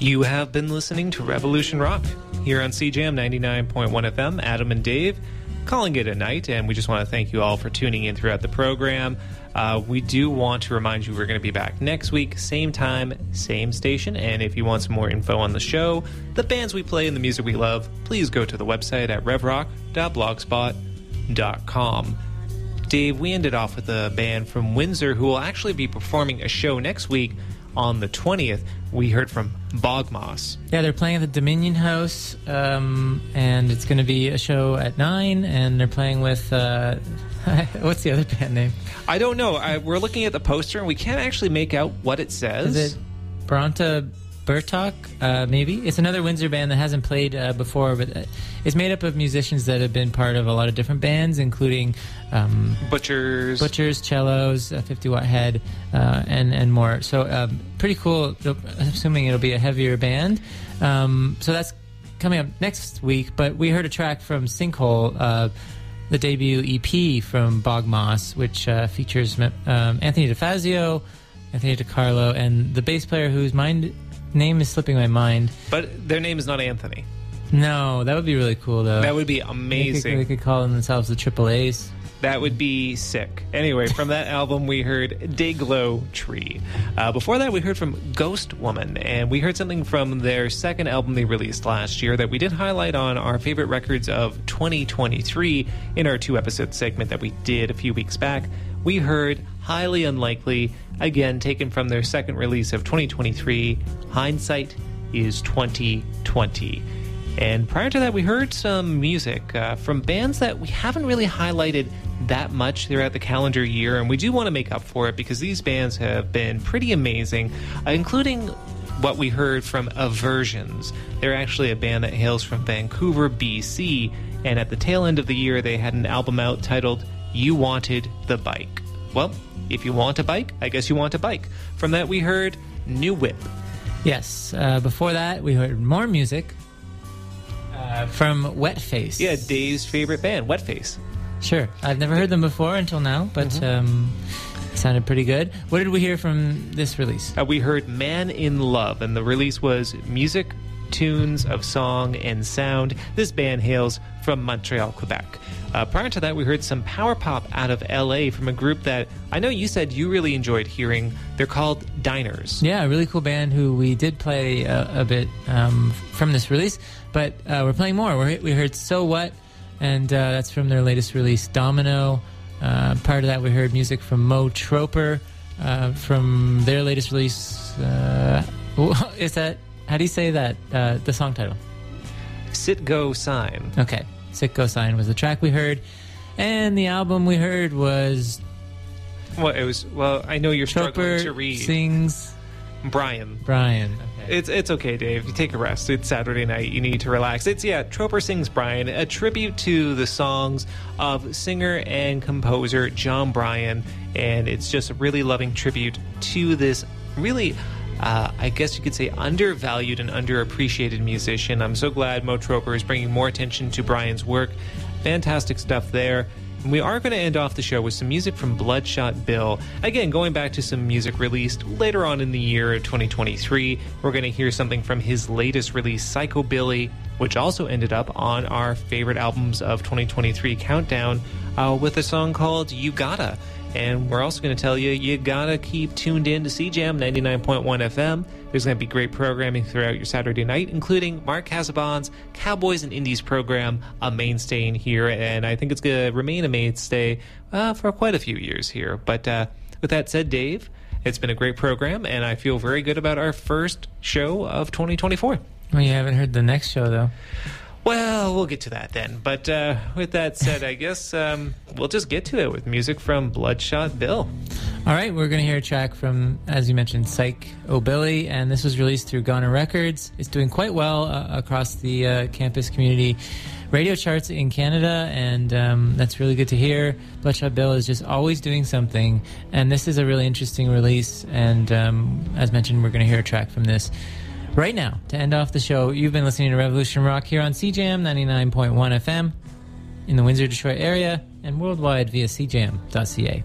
You have been listening to Revolution Rock here on CJAM 99.1 FM. Adam and Dave calling it a night, and we just want to thank you all for tuning in throughout the program. We do want to remind you we're going to be back next week, same time, same station, and if you want some more info on the show, the bands we play and the music we love, please go to the website at revrock.blogspot.com. Dave, we ended off with a band from Windsor who will actually be performing a show next week on the 20th. We heard from Bogmoss. Yeah, they're playing at the Dominion House, and it's going to be a show at 9, and they're playing with... what's the other band name? I don't know. We're looking at the poster, and we can't actually make out what it says. Is it Bronta Burtok? Maybe. It's another Windsor band that hasn't played before, but it's made up of musicians that have been part of a lot of different bands, including Butchers, Cellos, 50 Watt Head, and more. So pretty cool. Assuming it'll be a heavier band. So that's coming up next week. But we heard a track from Sinkhole, the debut EP from Bogmoss, which features Anthony DeFazio, Anthony DiCarlo, and the bass player whose name is slipping my mind. But their name is not Anthony. No, that would be really cool, though. That would be amazing. They could call themselves the Triple A's. That would be sick. Anyway, from that album, we heard Dayglow Tree. Before that, we heard from Ghost Woman, and we heard something from their second album they released last year that we did highlight on our favorite records of 2023 in our 2-episode segment that we did a few weeks back. We heard Highly Unlikely, again taken from their second release of 2023, Hindsight is 2020. And prior to that, we heard some music from bands that we haven't really highlighted that much throughout the calendar year, and we do want to make up for it because these bands have been pretty amazing, including what we heard from Aversions. They're actually a band that hails from Vancouver, BC, and at the tail end of the year, they had an album out titled You Wanted the Bike. Well, if you want a bike, I guess you want a bike. From that, we heard New Whip. Yes. Before that, we heard more music from Wetface. Yeah, Dave's favorite band, Wetface. Sure. I've never heard them before until now, but it sounded pretty good. What did we hear from this release? We heard Man in Love, and the release was Music, Tunes of Song and Sound. This band hails from Montreal, Quebec. Prior to that, we heard some power pop out of LA from a group that I know you said you really enjoyed hearing. They're called Diners. Yeah, a really cool band who we did play a bit from this release, but we're playing more. We heard So What, and that's from their latest release, Domino. Prior to that, we heard music from Mo Troper from their latest release. Is that, how do you say that, the song title? Sit Go Sign. Okay. Sit Go Sign was the track we heard, and the album we heard was... Well, it was... Well, I know you're struggling to read. Sings... Brian. Okay. It's okay, Dave. You take a rest. It's Saturday night. You need to relax. Troper Sings Brian, a tribute to the songs of singer and composer John Bryan, and it's just a really loving tribute to this really... I guess you could say undervalued and underappreciated musician. I'm so glad Mo Troper is bringing more attention to Brian's work. Fantastic stuff there. And we are going to end off the show with some music from Bloodshot Bill. Again, going back to some music released later on in the year of 2023. We're going to hear something from his latest release, Psychobilly, which also ended up on our favorite albums of 2023 countdown with a song called You Gotta. And we're also going to tell you gotta keep tuned in to CJAM 99.1 FM. There's going to be great programming throughout your Saturday night, including Mark Casabon's Cowboys and Indies program, a mainstay in here, and I think it's going to remain a mainstay for quite a few years here. But with that said, Dave, it's been a great program, and I feel very good about our first show of 2024. Well, you haven't heard the next show, though. Well, we'll get to that then. But with that said, I guess we'll just get to it with music from Bloodshot Bill. All right, we're going to hear a track from, as you mentioned, Psychobilly, and this was released through Goner Records. It's doing quite well across the campus community radio charts in Canada, and that's really good to hear. Bloodshot Bill is just always doing something, and this is a really interesting release, and as mentioned, we're going to hear a track from this right now to end off the show. You've been listening to Revolution Rock here on CJAM 99.1 FM in the Windsor, Detroit area, and worldwide via cjam.ca.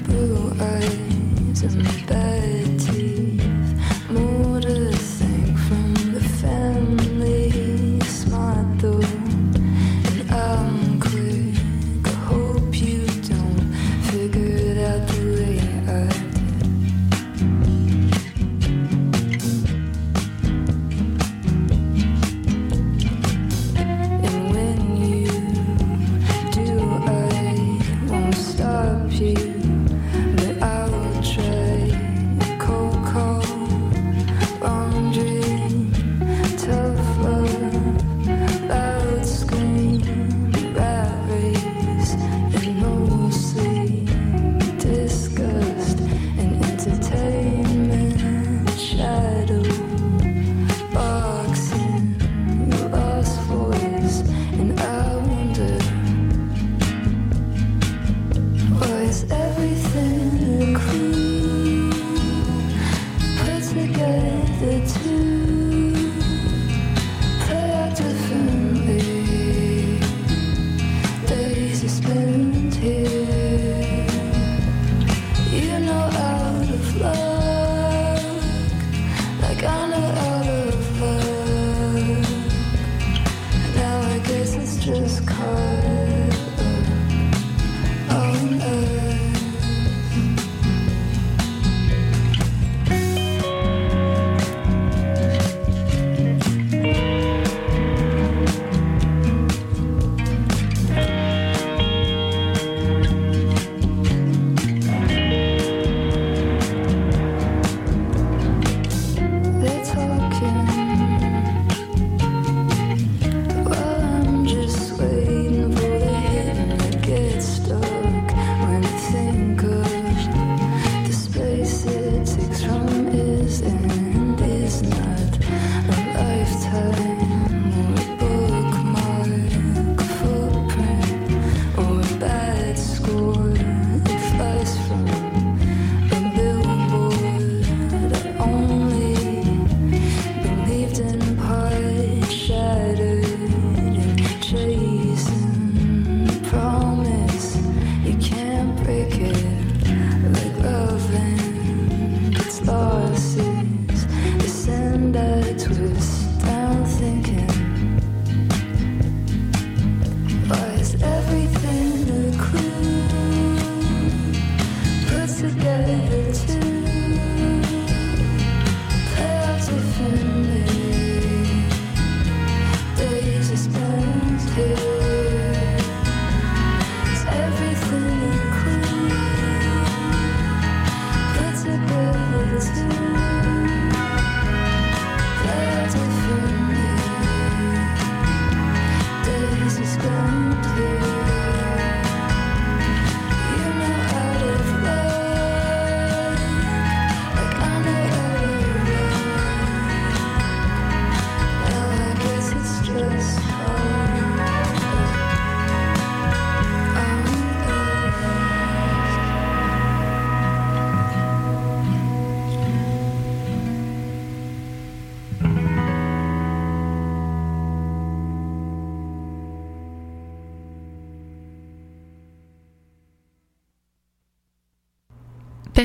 blue eyes and bad teeth.